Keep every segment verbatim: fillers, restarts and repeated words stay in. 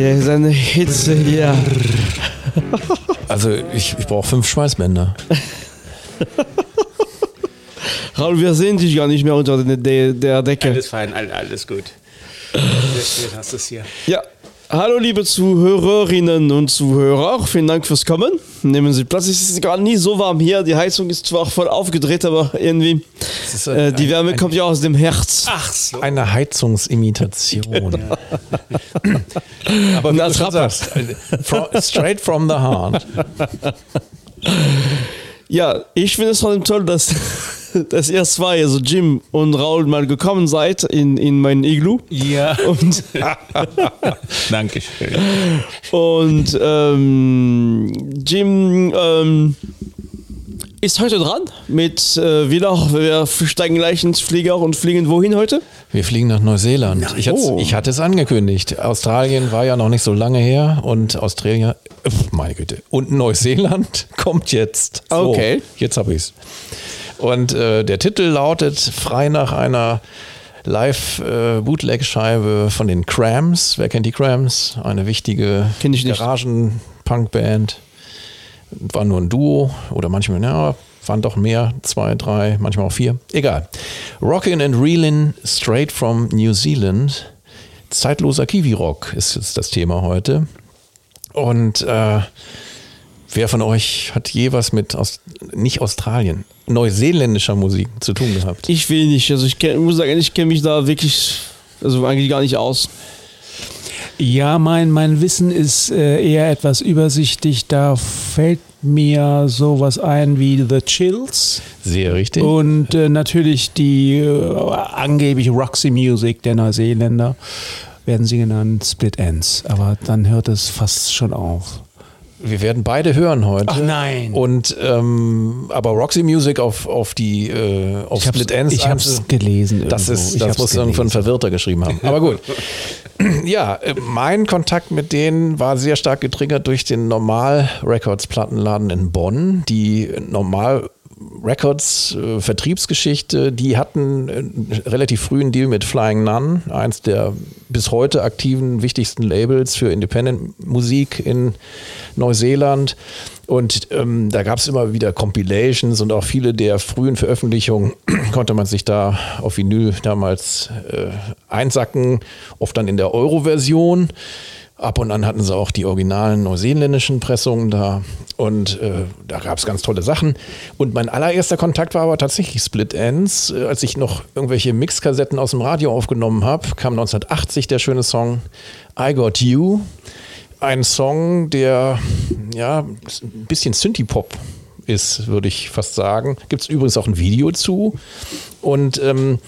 ey, seine Hitze hier. Also ich, ich brauche fünf Schweißbänder. Raul, wir sehen dich gar nicht mehr unter der, der, der Decke. Alles fein, alles gut. Sehr schön hast du es hier. Ja. Hallo liebe Zuhörerinnen und Zuhörer, vielen Dank fürs Kommen. Nehmen Sie Platz, es ist gerade nie so warm hier, die Heizung ist zwar voll aufgedreht, aber irgendwie, ist ein, äh, die ein, Wärme ein, kommt ja aus dem Herz. Ach so. Eine Heizungsimitation. Genau. Aber wie das du schon sagst, from, straight from the heart. Ja, ich finde es vor allem toll, dass, dass ihr zwei, also Jim und Raul, mal gekommen seid in, in mein Igloo. Ja. Und Dankeschön. Und ähm, Jim ähm, ist heute dran mit äh, wieder, wir steigen gleich ins Flieger und fliegen wohin heute? Wir fliegen nach Neuseeland. Ich, oh. ich hatte es angekündigt. Australien war ja noch nicht so lange her und Australien, äh, meine Güte, und Neuseeland kommt jetzt. So, okay. Jetzt habe ich es. Und äh, der Titel lautet frei nach einer Live-Bootleg-Scheibe äh, von den Cramps. Wer kennt die Cramps? Eine wichtige Garagen-Punk-Band. War nur ein Duo oder manchmal, ja, waren doch mehr, zwei, drei, manchmal auch vier. Egal. Rockin' and Reelin' straight from New Zealand. Zeitloser Kiwi-Rock ist jetzt das Thema heute. Und äh, wer von euch hat je was mit, Aus- nicht Australien, neuseeländischer Musik zu tun gehabt? Ich will nicht, also ich kenn, muss sagen, ich kenne mich da wirklich, also eigentlich gar nicht aus. Ja, mein, mein Wissen ist äh, eher etwas übersichtlich. Da fällt mir sowas ein wie The Chills. Sehr richtig. Und äh, natürlich die äh, angeblich Roxy Music der Neuseeländer, werden sie genannt, Split Ends. Aber dann hört es fast schon auf. Wir werden beide hören heute. Ach nein. Und ähm, aber Roxy Music auf, auf die äh, auf Ich hab's- Split Ends. ich hab's gelesen Das irgendwo. ist, Ich das hab's muss irgendwo ein gelesen. Verwirrter geschrieben haben. Aber gut. Ja, äh, mein Kontakt mit denen war sehr stark getriggert durch den Normal Records Plattenladen in Bonn, die Normal Records äh, Vertriebsgeschichte, die hatten äh, relativ früh einen Deal mit Flying Nun, eins der bis heute aktiven wichtigsten Labels für Independent Musik in Neuseeland. Und ähm, da gab es immer wieder Compilations und auch viele der frühen Veröffentlichungen konnte man sich da auf Vinyl damals äh, einsacken, oft dann in der Euro-Version. Ab und an hatten sie auch die originalen neuseeländischen Pressungen da und äh, da gab es ganz tolle Sachen. Und mein allererster Kontakt war aber tatsächlich Split Ends. Äh, als ich noch irgendwelche Mixkassetten aus dem Radio aufgenommen habe, kam neunzehnhundertachtzig der schöne Song I Got You. Ein Song, der ja ein bisschen Synthie-Pop ist, würde ich fast sagen. Gibt es übrigens auch ein Video zu. Und ähm,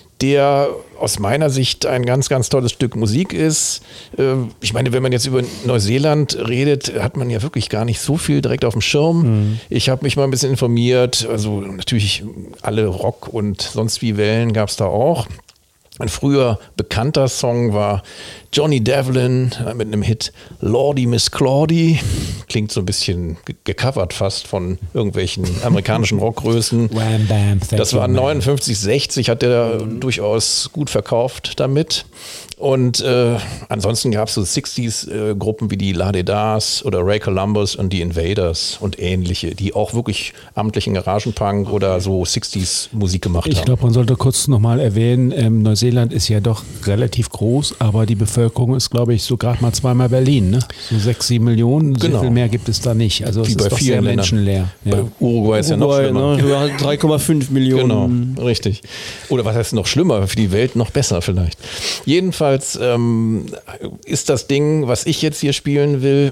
der aus meiner Sicht ein ganz, ganz tolles Stück Musik ist. Ich meine, wenn man jetzt über Neuseeland redet, hat man ja wirklich gar nicht so viel direkt auf dem Schirm. Mhm. Ich habe mich mal ein bisschen informiert. Also natürlich alle Rock und sonst wie Wellen gab es da auch. Ein früher bekannter Song war Johnny Devlin mit einem Hit Lordy Miss Claudie. Klingt so ein bisschen gecovert fast von irgendwelchen amerikanischen Rockgrößen. Wham, bam, das war neunundfünfzig, sechzig, hat der mhm. durchaus gut verkauft damit. Und äh, ansonsten gab es so sechziger-Gruppen äh, wie die La De Das oder Ray Columbus und die Invaders und ähnliche, die auch wirklich amtlichen Garagenpunk oder so sechziger-Musik gemacht ich haben. Ich glaube, man sollte kurz nochmal erwähnen, ähm, Neuseeland ist ja doch relativ groß, aber die Bevölkerung ist, glaube ich, so gerade mal zweimal Berlin. Ne? So sechs, sieben Millionen, genau. So viel mehr gibt es da nicht. Also es wie ist bei doch vielen sehr Ländern. menschenleer. Ja. Bei Uruguay ist Uruguay, ja noch schlimmer. Ne? drei Komma fünf Millionen. Genau, richtig. Oder was heißt noch schlimmer? Für die Welt noch besser vielleicht. Jedenfalls ähm, ist das Ding, was ich jetzt hier spielen will,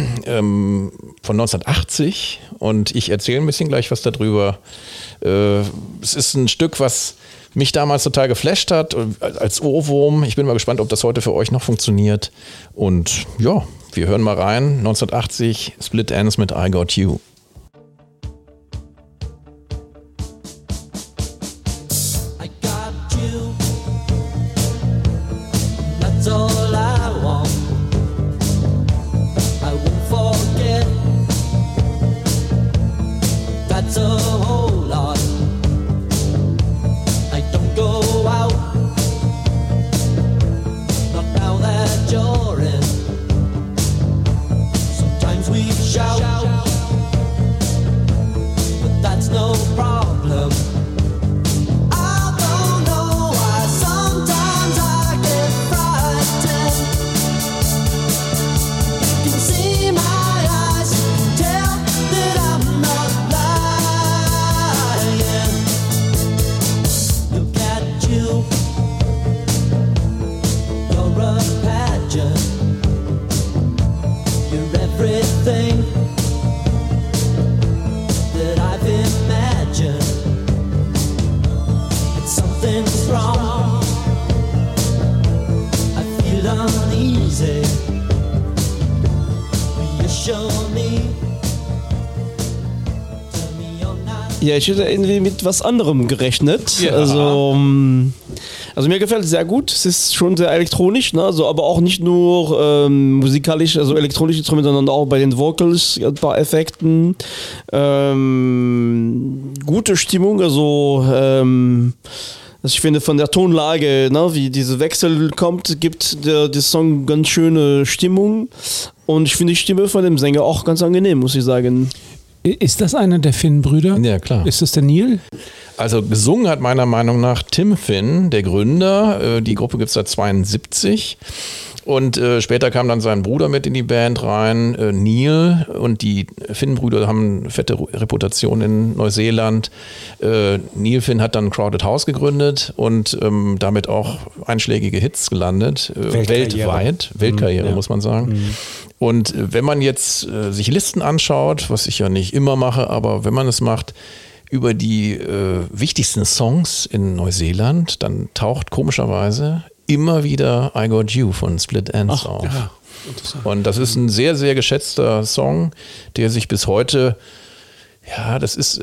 ähm, von neunzehnhundertachtzig und ich erzähle ein bisschen gleich was darüber. Äh, es ist ein Stück, was mich damals total geflasht hat, als Ohrwurm. Ich bin mal gespannt, ob das heute für euch noch funktioniert. Und ja, wir hören mal rein. neunzehnhundertachtzig, Split Ends mit I Got You. You're in Ja, ich hätte irgendwie mit was anderem gerechnet. Ja. Also, also mir gefällt es sehr gut. Es ist schon sehr elektronisch, ne? Also, aber auch nicht nur ähm, musikalisch, also elektronische Instrumente, sondern auch bei den Vocals, ein paar Effekten. Ähm, gute Stimmung, also ähm, also ich finde von der Tonlage, ne, wie diese Wechsel kommt, gibt der, der Song ganz schöne Stimmung. Und ich finde die Stimme von dem Sänger auch ganz angenehm, muss ich sagen. Ist das einer der Finn-Brüder? Ja, klar. Ist das der Neil? Also gesungen hat meiner Meinung nach Tim Finn, der Gründer. Die Gruppe gibt es seit zweiundsiebzig. Und äh, später kam dann sein Bruder mit in die Band rein, äh, Neil. Und die Finn-Brüder haben eine fette Reputation in Neuseeland. Äh, Neil Finn hat dann Crowded House gegründet und ähm, damit auch einschlägige Hits gelandet. Äh, weltweit. Weltkarriere, mhm, ja. muss man sagen. Mhm. Und äh, wenn man jetzt äh, sich Listen anschaut, was ich ja nicht immer mache, aber wenn man es macht, über die äh, wichtigsten Songs in Neuseeland, dann taucht komischerweise immer wieder I Got You von Split Enz auf. Ja, und das ist ein sehr, sehr geschätzter Song, der sich bis heute, ja, das ist,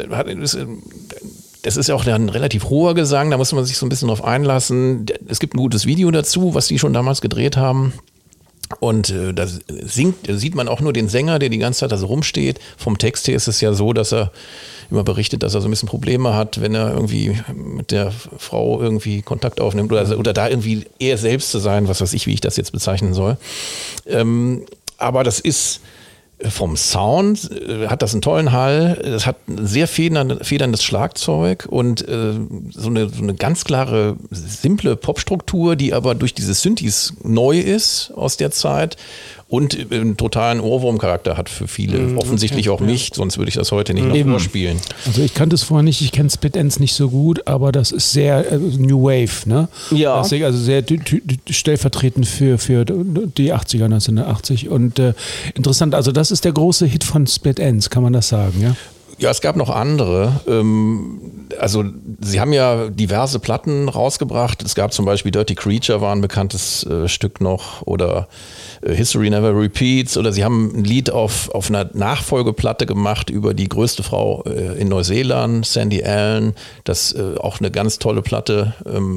das ist auch ein relativ hoher Gesang, da muss man sich so ein bisschen drauf einlassen. Es gibt ein gutes Video dazu, was die schon damals gedreht haben. Und äh, da singt, sieht man auch nur den Sänger, der die ganze Zeit da so rumsteht. Vom Text her ist es ja so, dass er immer berichtet, dass er so ein bisschen Probleme hat, wenn er irgendwie mit der Frau irgendwie Kontakt aufnimmt oder, oder da irgendwie er selbst zu sein, was weiß ich, wie ich das jetzt bezeichnen soll. Ähm, aber das ist vom Sound, äh, hat das einen tollen Hall, es hat ein sehr federndes, federndes Schlagzeug und äh, so, eine, so eine ganz klare, simple Popstruktur, die aber durch diese Synthes neu ist aus der Zeit und einen totalen Ohrwurmcharakter hat für viele, mhm, offensichtlich okay, auch mich, ja. Sonst würde ich das heute nicht noch vorspielen. Also ich kannte es vorher nicht, ich kenne Split Enz nicht so gut, aber das ist sehr äh, New Wave, ne? Ja. Das ist also sehr stellvertretend für, für die achtziger, neunzehnhundertachtzig und äh, interessant, also das ist der große Hit von Split Enz, kann man das sagen, ja? Ja, es gab noch andere. Also sie haben ja diverse Platten rausgebracht. Es gab zum Beispiel Dirty Creature, war ein bekanntes Stück noch, oder History Never Repeats, oder sie haben ein Lied auf, auf einer Nachfolgeplatte gemacht über die größte Frau in Neuseeland, Sandy Allen. Das ist auch eine ganz tolle Platte.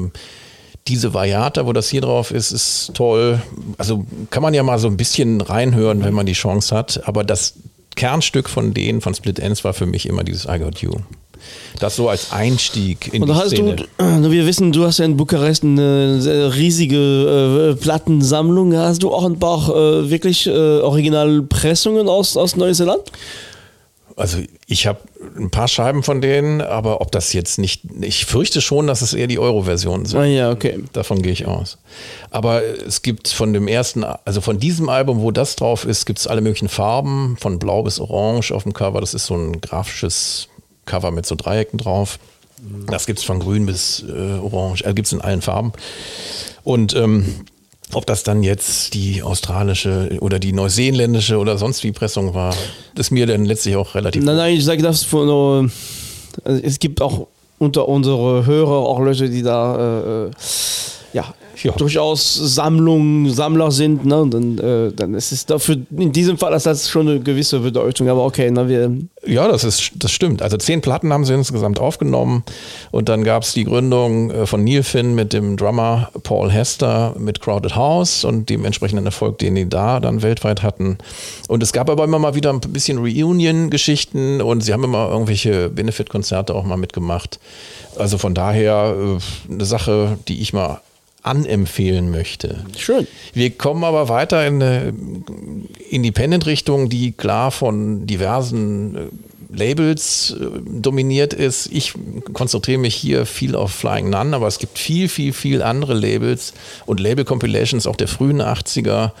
Diese Vajata, wo das hier drauf ist, ist toll. Also kann man ja mal so ein bisschen reinhören, wenn man die Chance hat. Aber das Kernstück von denen, von Split Enz, war für mich immer dieses I Got You. Das so als Einstieg in und die hast Szene. Du, wir wissen, du hast ja in Bukarest eine sehr riesige äh, Plattensammlung. Hast du auch ein paar äh, wirklich äh, Originalpressungen aus, aus Neuseeland? Also ich habe ein paar Scheiben von denen, aber ob das jetzt nicht, ich fürchte schon, dass es eher die Euro-Versionen sind. Ah ja, okay. Davon gehe ich aus. Aber es gibt von dem ersten, also von diesem Album, wo das drauf ist, gibt es alle möglichen Farben, von blau bis orange auf dem Cover. Das ist so ein grafisches Cover mit so Dreiecken drauf. Das gibt es von grün bis äh, orange, äh, gibt es in allen Farben. Und ähm, ob das dann jetzt die australische oder die neuseeländische oder sonst wie Pressung war, ist mir dann letztlich auch relativ... Nein, nein, ich sage das von... Also es gibt auch unter unsere Hörer auch Leute, die da äh, ja, ja. durchaus Sammlung, Sammler sind. Ne? Und dann, äh, dann ist es dafür, in diesem Fall ist das schon eine gewisse Bedeutung. Aber okay, na, wir... Ja, das ist, das stimmt. Also zehn Platten haben sie insgesamt aufgenommen und dann gab es die Gründung von Neil Finn mit dem Drummer Paul Hester mit Crowded House und dem entsprechenden Erfolg, den die da dann weltweit hatten. Und es gab aber immer mal wieder ein bisschen Reunion-Geschichten und sie haben immer irgendwelche Benefit-Konzerte auch mal mitgemacht. Also von daher eine Sache, die ich mal anempfehlen möchte. Schön. Wir kommen aber weiter in eine Independent-Richtung, die klar von diversen Labels äh, dominiert ist. Ich konzentriere mich hier viel auf Flying Nun, aber es gibt viel, viel, viel andere Labels und Label-Compilations auch der frühen achtziger.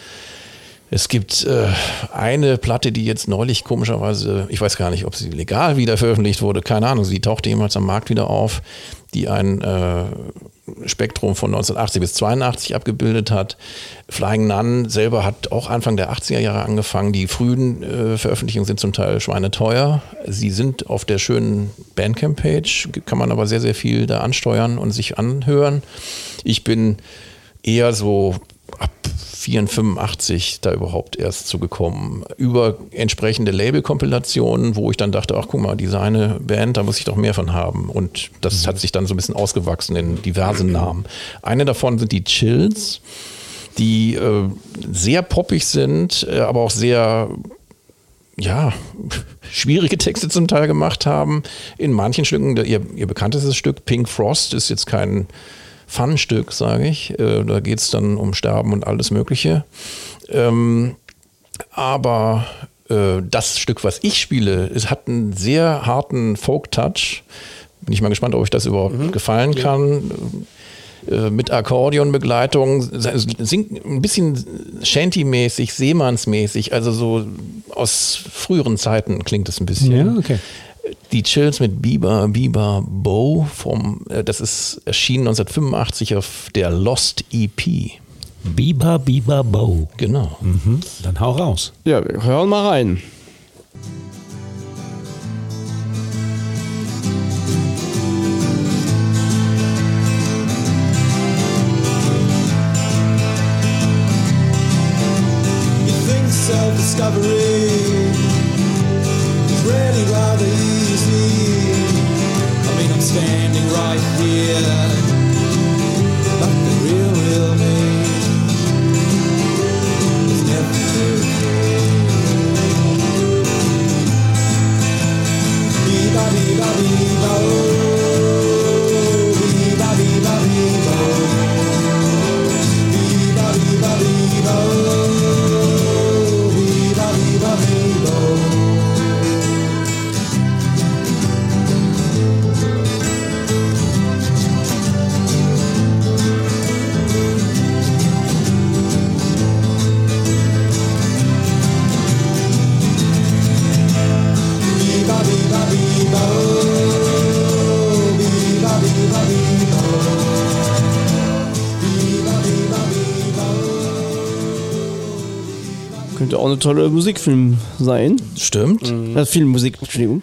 Es gibt äh, eine Platte, die jetzt neulich komischerweise, ich weiß gar nicht, ob sie legal wieder veröffentlicht wurde, keine Ahnung, sie tauchte jemals am Markt wieder auf, die ein äh, Spektrum von neunzehnhundertachtzig bis zweiundachtzig abgebildet hat. Flying Nun selber hat auch Anfang der achtziger Jahre angefangen. Die frühen äh, Veröffentlichungen sind zum Teil schweineteuer. Sie sind auf der schönen Bandcamp-Page, kann man aber sehr, sehr viel da ansteuern und sich anhören. Ich bin eher so ab vierundachtzig, fünfundachtzig da überhaupt erst zugekommen. Über entsprechende Label-Kompilationen, wo ich dann dachte, ach guck mal, diese eine Band, da muss ich doch mehr von haben. Und das hat sich dann so ein bisschen ausgewachsen in diverse Namen. Eine davon sind die Chills, die äh, sehr poppig sind, äh, aber auch sehr ja, schwierige Texte zum Teil gemacht haben. In manchen Stücken, ihr, ihr bekanntestes Stück, Pink Frost, ist jetzt kein Fun-Stück, sage ich. Äh, da geht es dann um Sterben und alles Mögliche. Ähm, aber äh, das Stück, was ich spiele, es hat einen sehr harten Folk-Touch. Bin ich mal gespannt, ob euch das überhaupt mhm. gefallen ja. kann. Mit Akkordeonbegleitung, singt ein bisschen Shanty-mäßig, Seemannsmäßig, also so aus früheren Zeiten klingt es ein bisschen. Ja, okay. Die Chills mit Biba, Biba, Bo, vom, das ist erschienen neunzehnhundertfünfundachtzig auf der Lost E P. Biba, Biba, Bo. Genau. Mhm. Dann hau raus. Ja, wir hören mal rein. Self-discovery is really rather easy. I mean, I'm standing right here, but the real, real me is never okay. Biba, biba, biba, oh. Biba, biba, biba, oh. Biba, biba, biba, oh. Könnte auch eine tolle Musikfilm sein. Stimmt. Mhm. Also Filmmusik, Entschuldigung.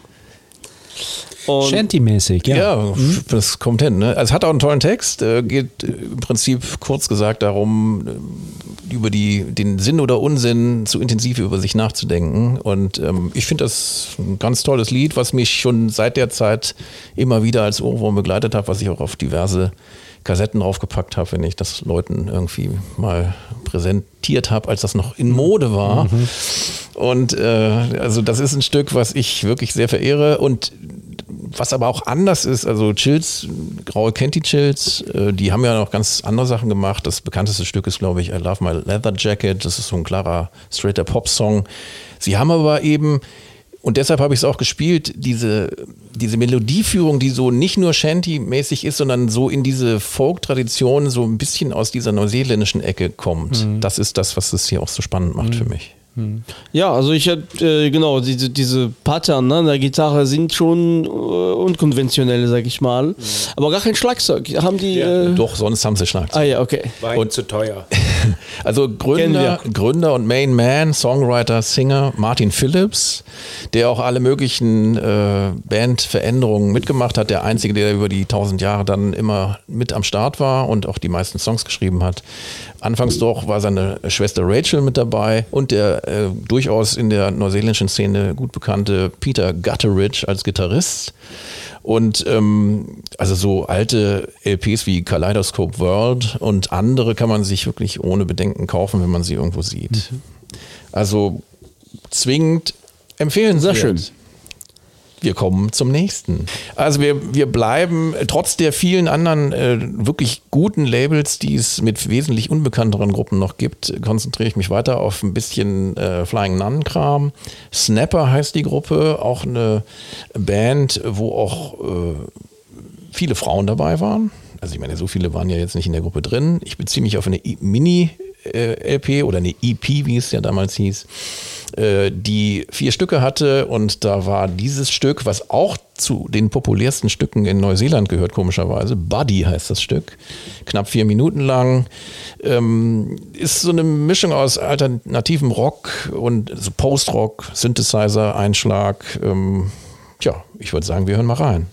Shanty-mäßig, ja. Ja, mhm. das kommt hin. Ne? Also es hat auch einen tollen Text, äh, geht im Prinzip kurz gesagt darum, über die, den Sinn oder Unsinn zu intensiv über sich nachzudenken. Und ähm, ich finde das ein ganz tolles Lied, was mich schon seit der Zeit immer wieder als Ohrwurm begleitet hat, was ich auch auf diverse Kassetten draufgepackt habe, wenn ich das Leuten irgendwie mal präsentiert habe, als das noch in Mode war. Mhm. Und äh, also das ist ein Stück, was ich wirklich sehr verehre und was aber auch anders ist, also Chills, Graue kennt die Chills, äh, die haben ja noch ganz andere Sachen gemacht. Das bekannteste Stück ist, glaube ich, I Love My Leather Jacket. Das ist so ein klarer, straighter Pop-Song. Sie haben aber eben, und deshalb habe ich es auch gespielt, diese, diese Melodieführung, die so nicht nur Shanty-mäßig ist, sondern so in diese Folk-Tradition so ein bisschen aus dieser neuseeländischen Ecke kommt. Mhm. Das ist das, was es hier auch so spannend macht mhm. für mich. Ja, also ich hätte, äh, genau, diese, diese Pattern ne, der Gitarre sind schon äh, unkonventionell, sag ich mal. Mhm. Aber gar kein Schlagzeug. Haben die. Ja. Äh Doch, sonst haben sie Schlagzeug. Ah ja, okay. War und zu teuer. Also Gründer, Gründer und Main Man, Songwriter, Singer Martin Phillips, der auch alle möglichen äh, Bandveränderungen mitgemacht hat. Der Einzige, der über die tausend Jahre dann immer mit am Start war und auch die meisten Songs geschrieben hat. Anfangs doch war seine Schwester Rachel mit dabei und der äh, durchaus in der neuseeländischen Szene gut bekannte Peter Gutteridge als Gitarrist. Und ähm, also so alte L Ps wie Kaleidoscope World und andere kann man sich wirklich ohne Bedenken kaufen, wenn man sie irgendwo sieht. Mhm. Also zwingend empfehlenswert. Sehr schön. Wir kommen zum nächsten. Also wir, wir bleiben trotz der vielen anderen äh, wirklich guten Labels, die es mit wesentlich unbekannteren Gruppen noch gibt, konzentriere ich mich weiter auf ein bisschen äh, Flying Nun-Kram. Snapper heißt die Gruppe, auch eine Band, wo auch äh, viele Frauen dabei waren. Also ich meine, so viele waren ja jetzt nicht in der Gruppe drin. Ich beziehe mich auf eine Mini-L P oder eine E P, wie es ja damals hieß, die vier Stücke hatte und da war dieses Stück, was auch zu den populärsten Stücken in Neuseeland gehört, komischerweise, Buddy heißt das Stück, knapp vier Minuten lang, ähm, ist so eine Mischung aus alternativem Rock und so Post-Rock, Synthesizer, Einschlag, ähm, tja, ich würde sagen, wir hören mal rein.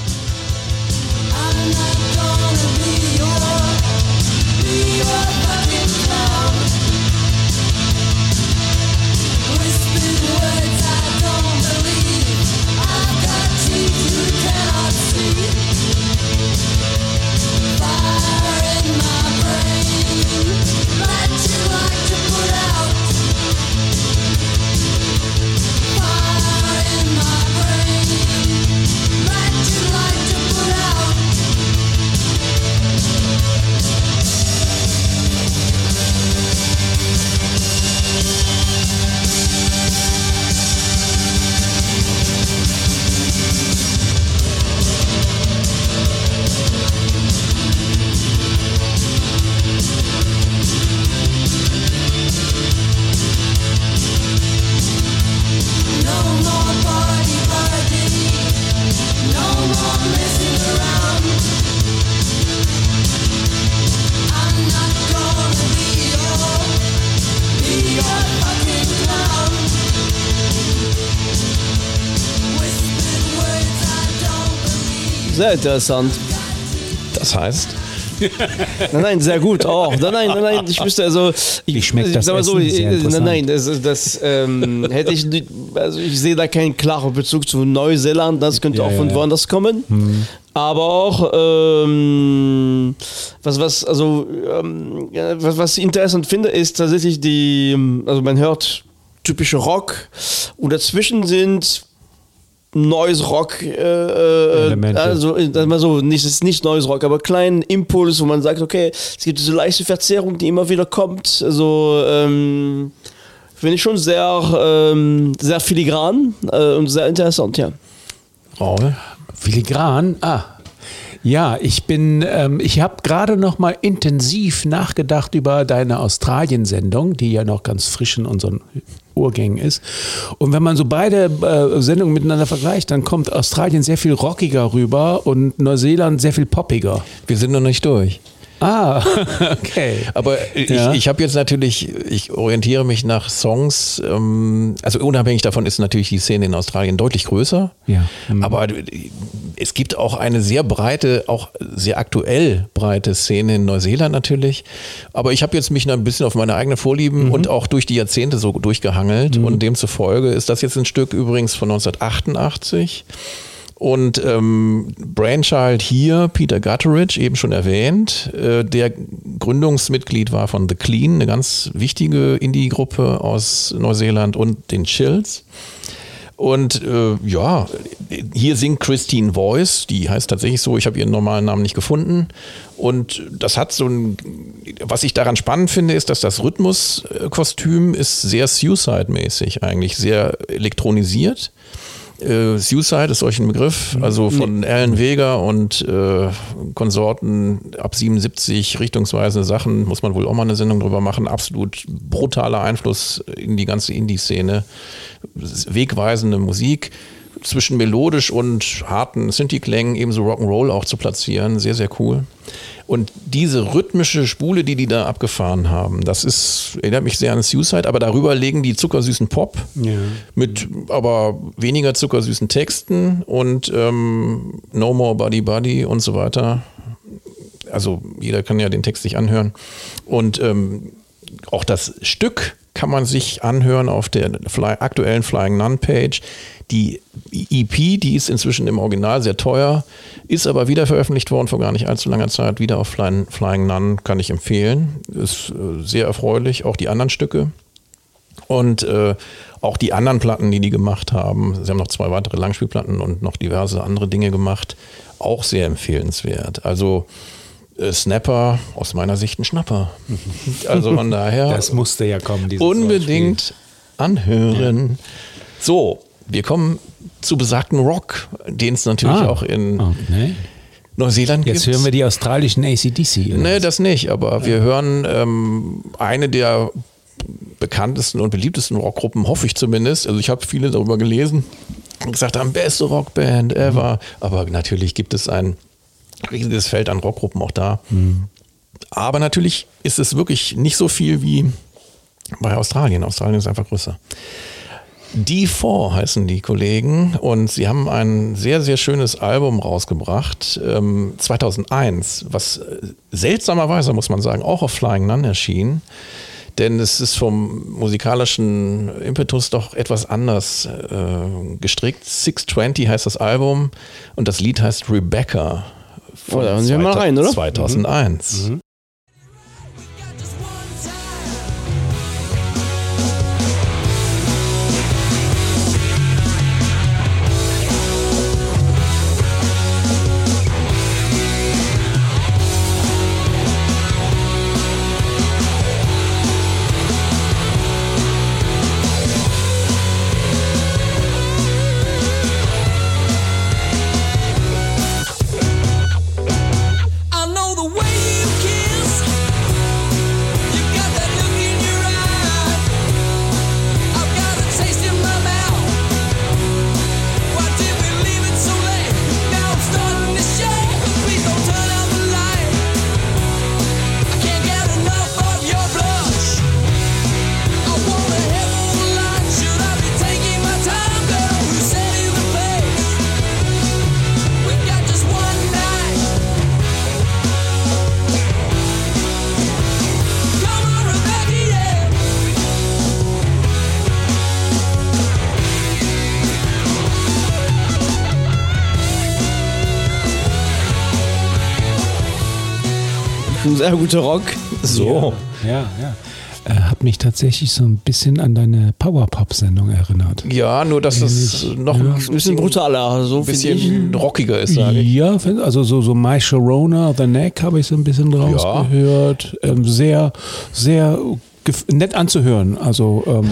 I'm not gonna be your, be your sehr interessant. Das heißt? Nein, nein, sehr gut. Oh, nein, nein, nein, ich wüsste also. Ich, Wie schmeckt das sag mal so, Essen? Sehr nein, interessant. nein, das, das ähm, hätte ich nicht, also ich sehe da keinen klaren Bezug zu Neuseeland, das könnte Ja, auch von ja. woanders kommen. Hm. Aber auch, ähm, was, was, also, ähm, ja, was, was ich interessant finde, ist tatsächlich die, also man hört typische Rock und dazwischen sind Noise Rock, äh, Elemente. also mal so, nicht, es ist nicht Noise Rock, aber kleinen Impuls, wo man sagt, okay, es gibt diese leichte Verzerrung, die immer wieder kommt. Also ähm, finde ich schon sehr, ähm, sehr filigran äh, und sehr interessant, ja. Raul? Filigran? Ah. Ja, ich bin, ähm, ich habe gerade noch mal intensiv nachgedacht über deine Australien-Sendung, die ja noch ganz frisch in unseren Urgängen ist. Und wenn man so beide äh, Sendungen miteinander vergleicht, dann kommt Australien sehr viel rockiger rüber und Neuseeland sehr viel poppiger. Wir sind noch nicht durch. Ah, okay. Aber ich, Ja. ich habe jetzt natürlich, ich orientiere mich nach Songs, ähm, also unabhängig davon ist natürlich die Szene in Australien deutlich größer. Ja. Mhm. Aber es gibt auch eine sehr breite, auch sehr aktuell breite Szene in Neuseeland natürlich. Aber ich habe jetzt mich noch ein bisschen auf meine eigenen Vorlieben Mhm. und auch durch die Jahrzehnte so durchgehangelt. Mhm. Und demzufolge ist das jetzt ein Stück übrigens von neunzehnhundertachtundachtzig. Und ähm, Brainchild hier, Peter Gutteridge, eben schon erwähnt, äh, der Gründungsmitglied war von The Clean, eine ganz wichtige Indie-Gruppe aus Neuseeland, und den Chills. Und äh, ja, hier singt Christine Voice, die heißt tatsächlich so, ich habe ihren normalen Namen nicht gefunden. Und das hat so ein, was ich daran spannend finde, ist, dass das Rhythmuskostüm ist sehr Suicide-mäßig eigentlich, sehr elektronisiert. Äh, Suicide ist solch ein Begriff, also von Alan Vega und äh, Konsorten ab siebenundsiebzig, richtungsweisende Sachen, muss man wohl auch mal eine Sendung drüber machen, absolut brutaler Einfluss in die ganze Indie-Szene, wegweisende Musik, zwischen melodisch und harten Synthi-Klängen, ebenso Rock'n'Roll auch zu platzieren, sehr, sehr cool. Und diese rhythmische Spule, die die da abgefahren haben, das ist, erinnert mich sehr an Suicide, aber darüber legen die zuckersüßen Pop Ja. mit aber weniger zuckersüßen Texten und ähm, No More Buddy Buddy und so weiter. Also jeder kann ja den Text sich anhören. Und ähm, auch das Stück kann man sich anhören auf der Fly, aktuellen Flying Nun Page. Die E P, die ist inzwischen im Original sehr teuer, ist aber wieder veröffentlicht worden vor gar nicht allzu langer Zeit, wieder auf Flying, Flying Nun, kann ich empfehlen. Ist äh, sehr erfreulich, auch die anderen Stücke. Und äh, auch die anderen Platten, die die gemacht haben, sie haben noch zwei weitere Langspielplatten und noch diverse andere Dinge gemacht, auch sehr empfehlenswert. Also äh, Snapper, aus meiner Sicht ein Schnapper. Also von daher Das musste ja kommen. Dieses unbedingt anhören. So, wir kommen zu besagten Rock, den es natürlich Ah. auch in Okay. Neuseeland Jetzt gibt. hören wir die australischen A C D C. oder Nee, was? das nicht, aber wir hören ähm, eine der bekanntesten und beliebtesten Rockgruppen, hoffe ich zumindest. Also ich habe viele darüber gelesen und gesagt haben, beste Rockband ever. Aber natürlich gibt es ein riesiges Feld an Rockgruppen auch da. Mhm. Aber natürlich ist es wirklich nicht so viel wie bei Australien. Australien ist einfach größer. D vier heißen die Kollegen und sie haben ein sehr, sehr schönes Album rausgebracht, ähm, zweitausendeins, was äh, seltsamerweise, muss man sagen, auch auf Flying Nun erschien, denn es ist vom musikalischen Impetus doch etwas anders äh, gestrickt. six twenty heißt das Album und das Lied heißt Rebecca von Oh, da hören wir mal rein, oder? zweitausendeins. Mhm. I know the way you can. Sehr guter Rock. So. Ja, ja. Äh, hat mich tatsächlich so ein bisschen an deine Powerpop-Sendung erinnert. Ja, nur dass es noch ja. ein bisschen brutaler, so ein bisschen rockiger ist, sage ich. Ja, also so, so My Sharona, The Neck habe ich so ein bisschen draus Ja. gehört. Ähm, sehr, sehr gef- nett anzuhören. Also ähm,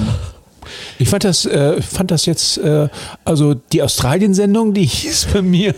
ich fand das, äh, fand das jetzt, äh, also die Australien-Sendung, die ist bei mir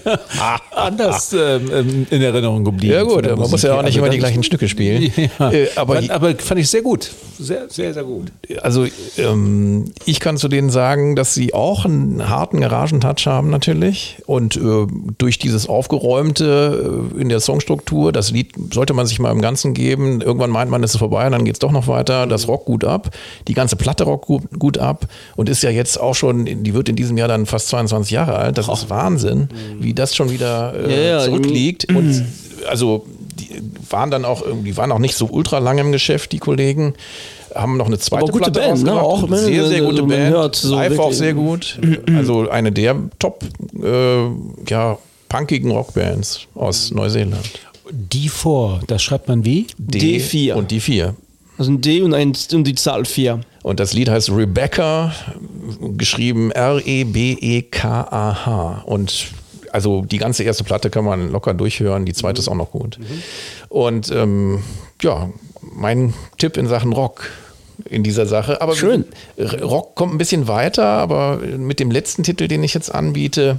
anders ähm, in Erinnerung geblieben. Ja gut, man muss ja auch nicht Also immer das- die gleichen Stücke spielen. Ja. Äh, aber fand, aber fand ich sehr gut. Sehr, sehr, sehr gut. Also ähm, ich kann zu denen sagen, dass sie auch einen harten Garagentouch haben natürlich und äh, durch dieses Aufgeräumte äh, in der Songstruktur, das Lied sollte man sich mal im Ganzen geben, irgendwann meint man, es ist vorbei und dann geht es doch noch weiter, das rockt gut ab, die ganze Platte rockt gut, gut ab und ist ja jetzt auch schon, die wird in diesem Jahr dann fast zweiundzwanzig Jahre alt, das ist Wahnsinn, wie das schon wieder äh, Ja, ja, zurückliegt und also die waren dann auch, die waren auch nicht so ultra lange im Geschäft, die Kollegen, haben noch eine zweite Aber gute Platte Band, ne? rausgebracht. Auch, ne? Sehr, sehr gute Also man Band. hört so Live auch wirklich- sehr gut. Also eine der top äh, ja, punkigen Rockbands aus Neuseeland. D vier, das schreibt man wie? D vier. Und die vier. Also ein D und, ein, und die Zahl vier. Und das Lied heißt Rebecca, geschrieben R E B E K A H. Und also die ganze erste Platte kann man locker durchhören, die zweite ist auch noch gut. Und ähm, ja, mein Tipp in Sachen Rock in dieser Sache. Aber Schön. Rock kommt ein bisschen weiter, aber mit dem letzten Titel, den ich jetzt anbiete,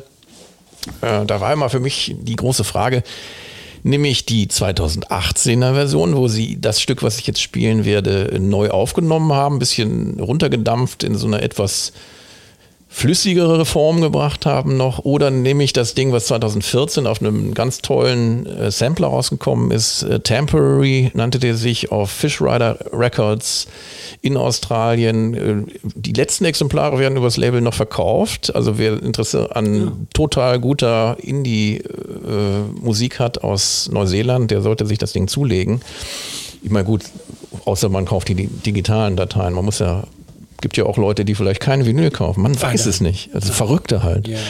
äh, da war immer für mich die große Frage, nämlich die zweitausendachtzehner Version, wo sie das Stück, was ich jetzt spielen werde, neu aufgenommen haben, ein bisschen runtergedampft in so eine etwas flüssigere Form gebracht haben noch, oder nehme ich das Ding, was zweitausendvierzehn auf einem ganz tollen äh, Sampler rausgekommen ist, äh, Temporary nannte der sich, auf Fish Rider Records in Australien. Äh, die letzten Exemplare werden übers Label noch verkauft, also wer Interesse an ja. total guter Indie-Musik äh, hat aus Neuseeland, der sollte sich das Ding zulegen. Ich meine gut, außer man kauft die, die digitalen Dateien, man muss ja gibt ja auch Leute, die vielleicht kein Vinyl kaufen. Man weiß ja. es nicht. Also Verrückte halt. Ja.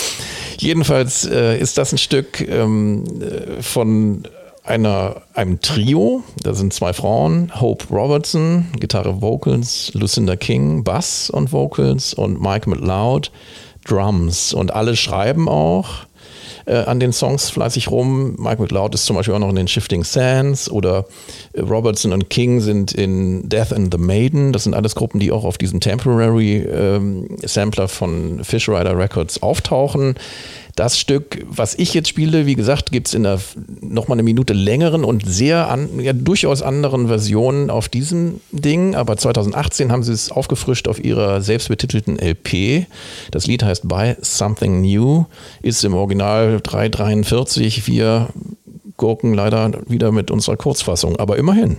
Jedenfalls äh, ist das ein Stück ähm, von einer, einem Trio. Da sind zwei Frauen. Hope Robertson, Gitarre, Vocals, Lucinda King, Bass und Vocals und Mike McLeod, Drums. Und alle schreiben auch äh, an den Songs fleißig rum. Mike McLeod ist zum Beispiel auch noch in den Shifting Sands oder äh, Robertson und King sind in Death and the Maiden. Das sind alles Gruppen, die auch auf diesem Temporary ähm, Sampler von Fish Rider Records auftauchen. Das Stück, was ich jetzt spiele, wie gesagt, gibt es in einer nochmal eine Minute längeren und sehr an, ja, durchaus anderen Versionen auf diesem Ding. Aber zweitausendachtzehn haben sie es aufgefrischt auf ihrer selbstbetitelten L P. Das Lied heißt Buy Something New, ist im Original drei dreiundvierzig. Wir gurken leider wieder mit unserer Kurzfassung, aber immerhin.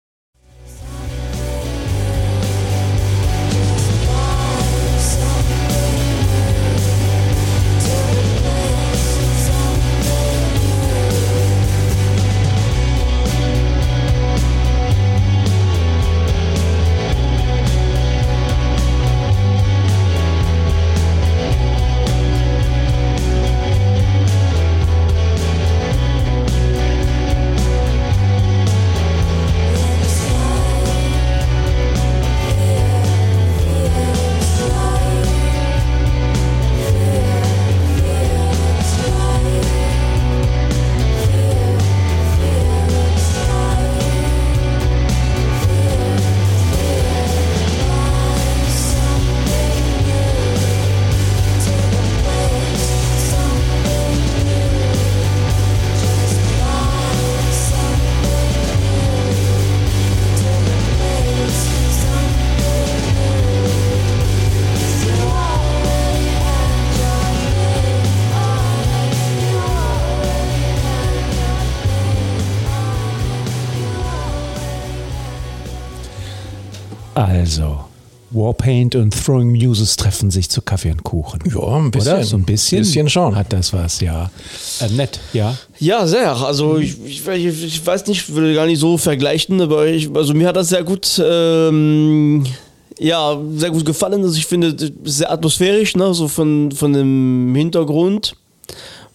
Also, Warpaint und Throwing Muses treffen sich zu Kaffee und Kuchen. Ja, ein bisschen. Oder? So ein bisschen. Bisschen schon. Hat das was, ja. Äh, nett, ja. Ja, sehr. Also ich, ich, ich weiß nicht, ich will gar nicht so vergleichen, aber ich, also mir hat das sehr gut, ähm, ja, sehr gut gefallen. Also ich finde es sehr atmosphärisch, ne, so von, von dem Hintergrund.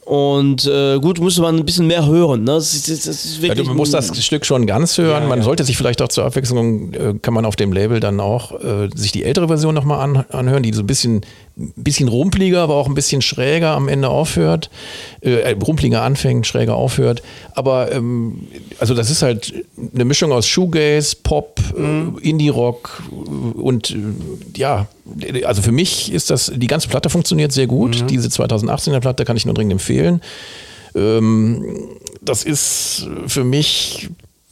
Und äh, gut, musste man ein bisschen mehr hören. Ne? Das ist, das ist wirklich ja, man muss das Stück schon ganz hören. Ja, man ja. sollte sich vielleicht auch zur Abwechslung, äh, kann man auf dem Label dann auch äh, sich die ältere Version nochmal an, anhören, die so ein bisschen, bisschen rumpliger, aber auch ein bisschen schräger am Ende aufhört. Äh, rumpliger anfängt, schräger aufhört. Aber ähm, also das ist halt eine Mischung aus Shoegaze, Pop, mhm. äh, Indie-Rock und äh, ja, also für mich ist das, die ganze Platte funktioniert sehr gut. Mhm. Diese zweitausendachtzehner Platte kann ich nur dringend empfehlen. Ähm, das ist für mich,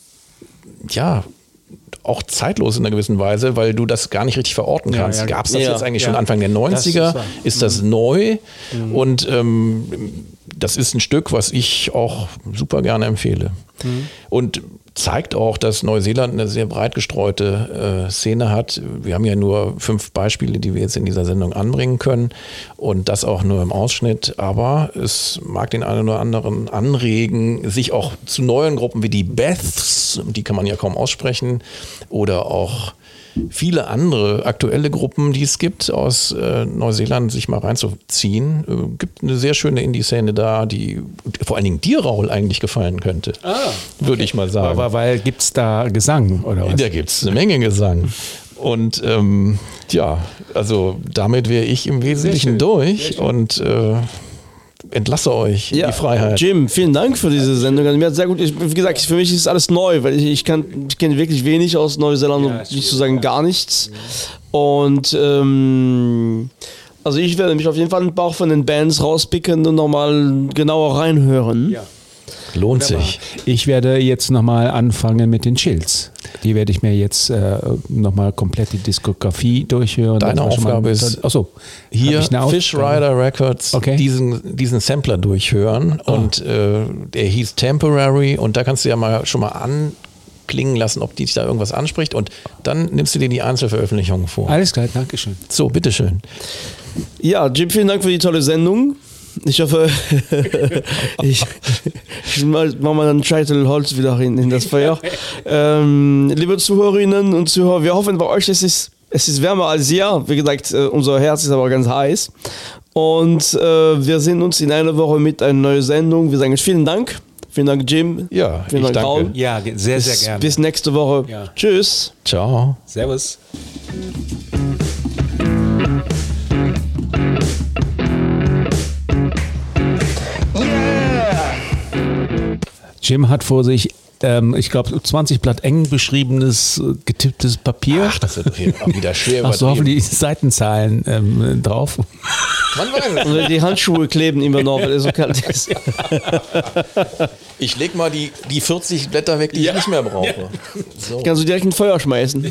ja, auch zeitlos in einer gewissen Weise, weil du das gar nicht richtig verorten kannst. Ja, ja. Gab es das ja, jetzt eigentlich ja. schon Anfang der neunziger? Das ist, ist das mhm. neu? Mhm. Und ähm, das ist ein Stück, was ich auch super gerne empfehle. Mhm. Und zeigt auch, dass Neuseeland eine sehr breit gestreute äh, Szene hat. Wir haben ja nur fünf Beispiele, die wir jetzt in dieser Sendung anbringen können und das auch nur im Ausschnitt. Aber es mag den einen oder anderen anregen, sich auch zu neuen Gruppen wie die Beths, die kann man ja kaum aussprechen, oder auch viele andere aktuelle Gruppen, die es gibt aus äh, Neuseeland, sich mal reinzuziehen. Äh, gibt eine sehr schöne Indie-Szene da, die vor allen Dingen dir, Raul, eigentlich gefallen könnte. Ah, okay. Würde ich mal sagen. Aber weil gibt es da Gesang oder was? Da gibt es eine Menge Gesang. Und ähm, ja, also damit wäre ich im Wesentlichen durch und äh, entlasse euch in ja, die Freiheit. Jim, vielen Dank für diese Sendung. Also mir hat sehr gut, ich, wie gesagt, für mich ist alles neu, weil ich, ich, kann, ich kenne wirklich wenig aus Neuseeland, um nicht zu sagen gar nichts. Und ähm, also ich werde mich auf jeden Fall ein paar von den Bands rauspicken und nochmal genauer reinhören. Ja. Lohnt sich. Ich werde jetzt nochmal anfangen mit den Chills. Die werde ich mir jetzt äh, nochmal komplett die Diskografie durchhören. Deine Aufgabe ist, achso, hier Fish Rider Records okay. diesen, diesen Sampler durchhören. Oh. Und äh, der hieß Temporary und da kannst du ja mal schon mal anklingen lassen, ob dich da irgendwas anspricht und dann nimmst du dir die Einzelveröffentlichungen vor. Alles klar, danke schön. So, bitteschön. Ja, Jim, vielen Dank für die tolle Sendung. Ich hoffe, ich, ich mache mal einen Scheitel Holz wieder in, in das Feuer. Ähm, liebe Zuhörerinnen und Zuhörer, wir hoffen bei euch, es ist, es ist wärmer als hier. Wie gesagt, unser Herz ist aber ganz heiß. Und äh, wir sehen uns in einer Woche mit einer neuen Sendung. Wir sagen vielen Dank. Vielen Dank, Jim. Ja, vielen ich Dank, danke. Raul. Ja, sehr, sehr bis, gerne. Bis nächste Woche. Ja. Tschüss. Ciao. Servus. Jim hat vor sich, ähm, ich glaube, zwanzig Blatt eng beschriebenes, getipptes Papier. Ach, das wird auch wieder schwer. Ach so, hoffentlich die Seitenzahlen ähm, drauf. Wann war das? Und die Handschuhe kleben immer noch, weil es so kalt ist. Ich leg mal die, die vierzig Blätter weg, die ja. ich nicht mehr brauche. Ja. So. Kannst du direkt ins Feuer schmeißen.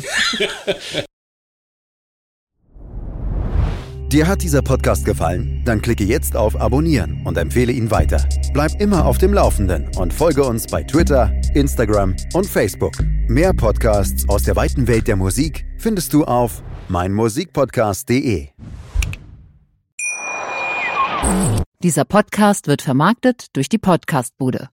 Dir hat dieser Podcast gefallen? Dann klicke jetzt auf Abonnieren und empfehle ihn weiter. Bleib immer auf dem Laufenden und folge uns bei Twitter, Instagram und Facebook. Mehr Podcasts aus der weiten Welt der Musik findest du auf meinmusikpodcast punkt de. Dieser Podcast wird vermarktet durch die Podcastbude.